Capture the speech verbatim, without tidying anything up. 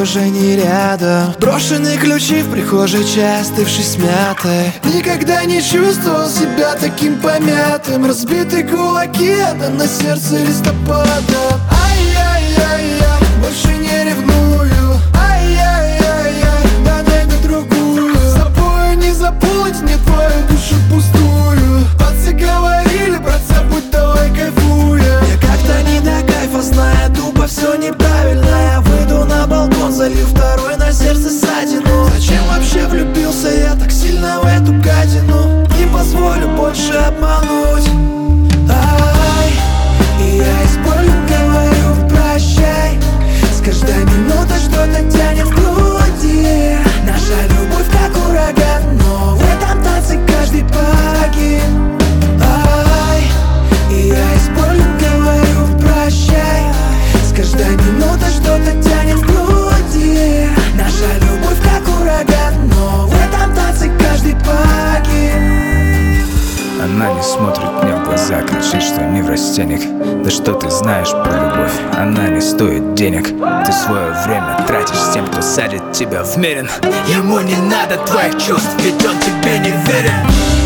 уже не рядом. Брошенные ключи в прихожей, чай остывший смятой. Никогда не чувствовал себя таким помятым. Разбитые кулаки, да на сердце листопада. Ай-яй-яй-яй, больше не ревную. Ай-яй-яй-яй, да найду другую. С тобою не заполнить мне твою душу пустую. Пацы говорили, братца, будь давай кайфуем. Я как-то не до кайфа, зная тупо все неправильно. Я выйду на балкон, залью второй на сердце ссадину. Зачем вообще влюбился я так сильно в эту гадину? Не позволю больше обмануть. Ай, и я из боли говорю прощай. С каждой минутой что-то тянет в груди. Наша любовь как ураган, но в этом танце каждый погиб. Ай, и я из боли говорю прощай. С каждой минутой что-то тянет в груди. Наша любовь как ураган, но в этом танце каждый погиб. Она не смотрит мне в глаза, кричит, что не в растениях. Да что ты знаешь про любовь, она не стоит денег. Ты свое время тратишь с тем, кто садит тебя в мерин. Ему не надо твоих чувств, ведь он тебе не верен.